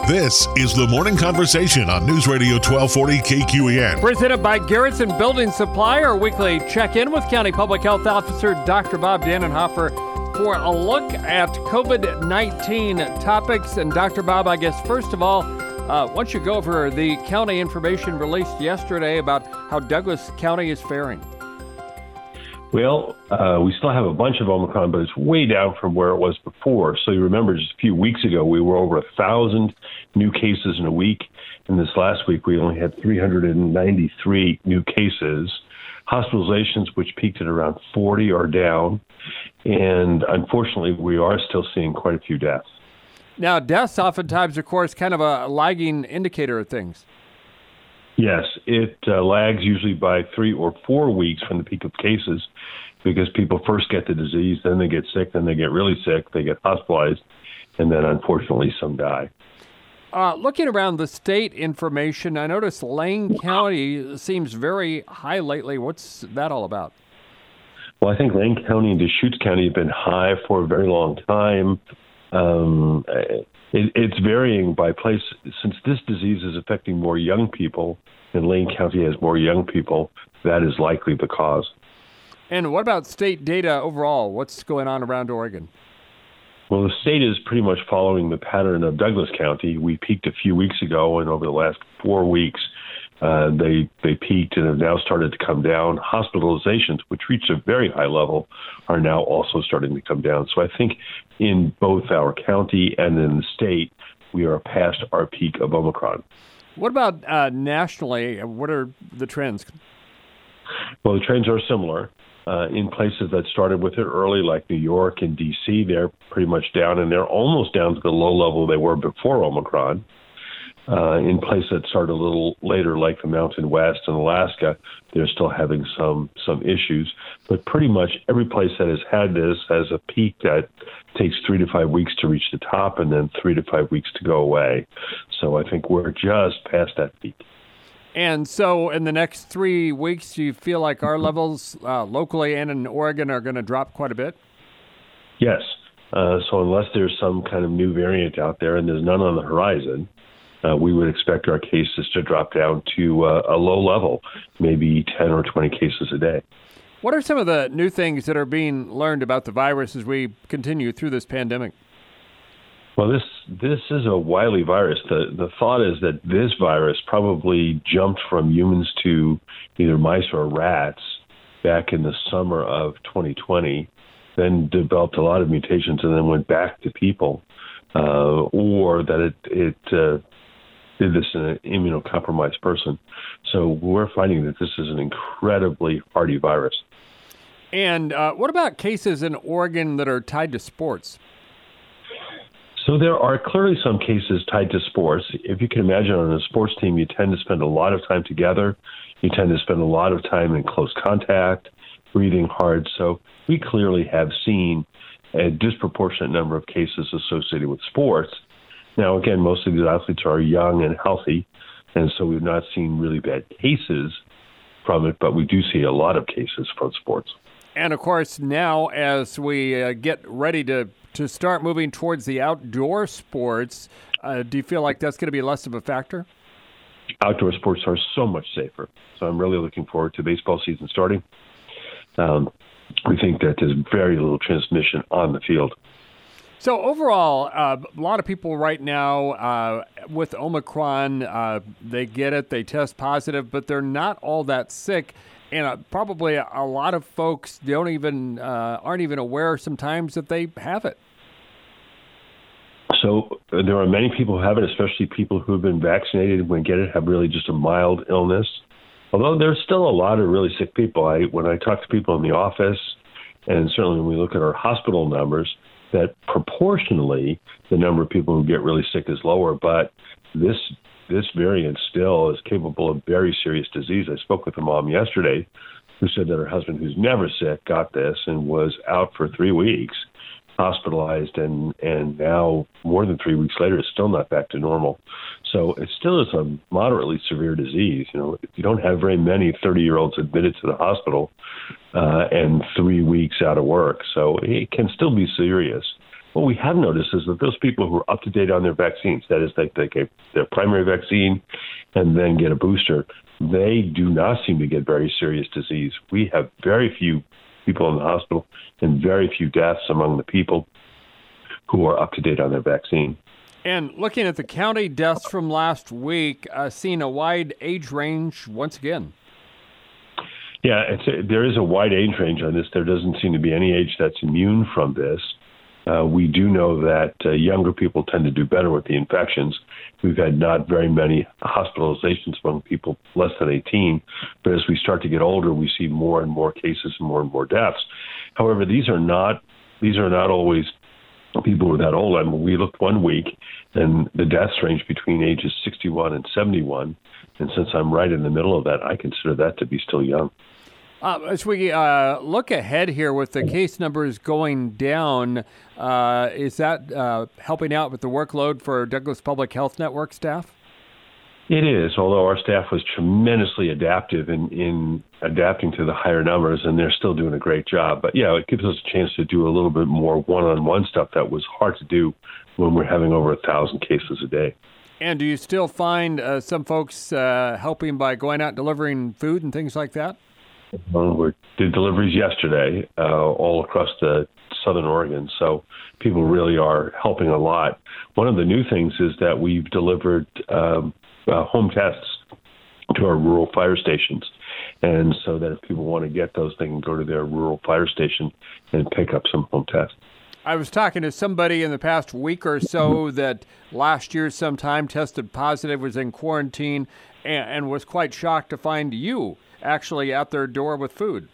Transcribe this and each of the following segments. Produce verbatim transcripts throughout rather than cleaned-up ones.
This is the Morning Conversation on News Radio twelve forty K Q E N. Presented by Garrettson Building Supply, our weekly check-in with County Public Health Officer Doctor Bob Dannenhofer for a look at COVID nineteen topics. And Doctor Bob, I guess, first of all, uh, why don't you go over the county information released yesterday about how Douglas County is faring? Well, uh, we still have a bunch of Omicron, but it's way down from where it was before. So you remember just a few weeks ago, we were over a thousand new cases in a week. And this last week, we only had three hundred ninety-three new cases. Hospitalizations, which peaked at around forty, are down. And unfortunately, we are still seeing quite a few deaths. Now, deaths oftentimes, of course, kind of a lagging indicator of things. Yes, it uh, lags usually by three or four weeks from the peak of cases because people first get the disease, then they get sick, then they get really sick, they get hospitalized, and then unfortunately some die. Uh, looking around the state information, I noticed Lane County seems very high lately. What's that all about? Well, I think Lane County and Deschutes County have been high for a very long time. Um, it, it's varying by place. Since this disease is affecting more young people, and Lane County has more young people, that is likely the cause. And what about state data overall? What's going on around Oregon? Well, the state is pretty much following the pattern of Douglas County. We peaked a few weeks ago, and over the last four weeks, uh, they they peaked and have now started to come down. Hospitalizations, which reached a very high level, are now also starting to come down. So I think in both our county and in the state, we are past our peak of Omicron. What about uh, nationally? What are the trends? Well, the trends are similar. Uh, in places that started with it early, like New York and D C, they're pretty much down, and they're almost down to the low level they were before Omicron. Uh, in places that started a little later, like the Mountain West and Alaska, they're still having some some issues. But pretty much every place that has had this has a peak that takes three to five weeks to reach the top and then three to five weeks to go away. So I think we're just past that peak. And so in the next three weeks, do you feel like our levels uh, locally and in Oregon are going to drop quite a bit? Yes. Uh, so unless there's some kind of new variant out there, and there's none on the horizon, uh, we would expect our cases to drop down to uh, a low level, maybe ten or twenty cases a day. What are some of the new things that are being learned about the virus as we continue through this pandemic? Well, this this is a wily virus. The the thought is that this virus probably jumped from humans to either mice or rats back in the summer of twenty twenty, then developed a lot of mutations and then went back to people, uh, or that it, it uh, did this in an immunocompromised person. So we're finding that this is an incredibly hardy virus. And uh, what about cases in Oregon that are tied to sports? So there are clearly some cases tied to sports. If you can imagine, on a sports team, you tend to spend a lot of time together. You tend to spend a lot of time in close contact, breathing hard. So we clearly have seen a disproportionate number of cases associated with sports. Now, again, most of these athletes are young and healthy, and so we've not seen really bad cases from it, but we do see a lot of cases from sports. And, of course, now as we uh, get ready to To start moving towards the outdoor sports, uh, do you feel like that's going to be less of a factor? Outdoor sports are so much safer. So I'm really looking forward to baseball season starting. Um, we think that there's very little transmission on the field. So overall, uh, a lot of people right now uh, with Omicron, uh, they get it, they test positive, but they're not all that sick. And uh, probably a lot of folks don't even uh, aren't even aware sometimes that they have it. So uh, there are many people who have it, especially people who have been vaccinated when get it have really just a mild illness. Although there's still a lot of really sick people. I when I talk to people in the office, and certainly when we look at our hospital numbers, that proportionally the number of people who get really sick is lower. But this This variant still is capable of very serious disease. I spoke with a mom yesterday who said that her husband, who's never sick, got this and was out for three weeks, hospitalized, and, and now more than three weeks later is still not back to normal. So it still is a moderately severe disease. You know, you don't have very many thirty-year-olds admitted to the hospital uh, and three weeks out of work. So it can still be serious. What we have noticed is that those people who are up to date on their vaccines, that is, they take a, their primary vaccine and then get a booster, they do not seem to get very serious disease. We have very few people in the hospital and very few deaths among the people who are up to date on their vaccine. And looking at the county deaths from last week, uh, seeing a wide age range once again. Yeah, it's a, there is a wide age range on this. There doesn't seem to be any age that's immune from this. Uh, we do know that uh, younger people tend to do better with the infections. We've had not very many hospitalizations among people less than eighteen, but as we start to get older, we see more and more cases and more and more deaths. However, these are not these are not always people who are that old. I mean, we looked one week, and the deaths range between ages sixty-one and seventy-one, and since I'm right in the middle of that, I consider that to be still young. Uh, as we uh, look ahead here with the case numbers going down, uh, is that uh, helping out with the workload for Douglas Public Health Network staff? It is, although our staff was tremendously adaptive in, in adapting to the higher numbers, and they're still doing a great job. But, yeah, it gives us a chance to do a little bit more one-on-one stuff that was hard to do when we're having over a thousand cases a day. And do you still find uh, some folks uh, helping by going out and delivering food and things like that? Well, we did deliveries yesterday uh, all across the southern Oregon, so people really are helping a lot. One of the new things is that we've delivered um, uh, home tests to our rural fire stations, and so that if people want to get those, they can go to their rural fire station and pick up some home tests. I was talking to somebody in the past week or so that last year sometime tested positive, was in quarantine, and, and was quite shocked to find you actually at their door with food.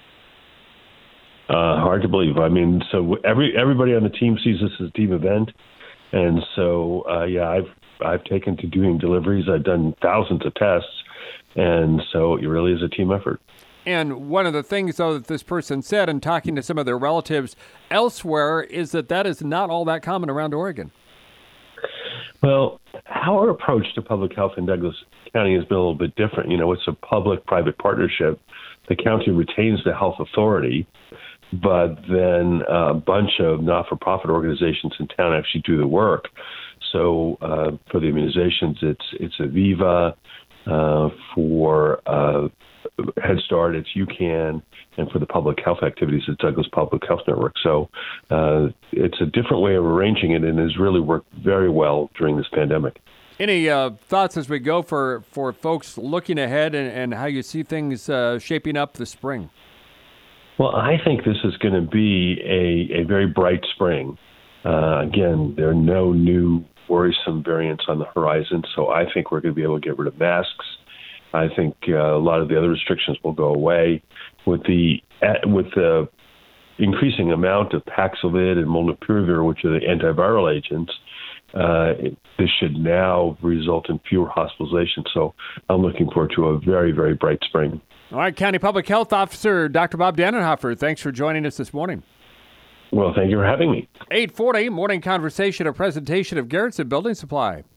Uh, hard to believe. I mean, so every everybody on the team sees this as a team event, and so uh, yeah, I've I've taken to doing deliveries. I've done thousands of tests, and so it really is a team effort. And one of the things, though, that this person said in talking to some of their relatives elsewhere is that that is not all that common around Oregon. Well, our approach to public health in Douglas County has been a little bit different. You know, it's a public-private partnership. The county retains the health authority, but then a bunch of not-for-profit organizations in town actually do the work. So uh, for the immunizations, it's it's Aviva. Uh, for uh, Head Start, it's UCAN, and for the public health activities, it's Douglas Public Health Network. So uh, it's a different way of arranging it, and has really worked very well during this pandemic. Any uh, thoughts as we go for, for folks looking ahead and, and how you see things uh, shaping up this spring? Well, I think this is going to be a, a very bright spring. Uh, again, there are no new worrisome variants on the horizon, so I think we're going to be able to get rid of masks. I think uh, a lot of the other restrictions will go away. With the uh, with the increasing amount of Paxlovid and Molnupiravir, which are the antiviral agents, uh, it, this should now result in fewer hospitalizations. So I'm looking forward to a very, very bright spring. All right, County Public Health Officer Doctor Bob Dannenhofer, thanks for joining us this morning. Well, thank you for having me. eight forty, Morning Conversation, a presentation of Garrettson Building Supply.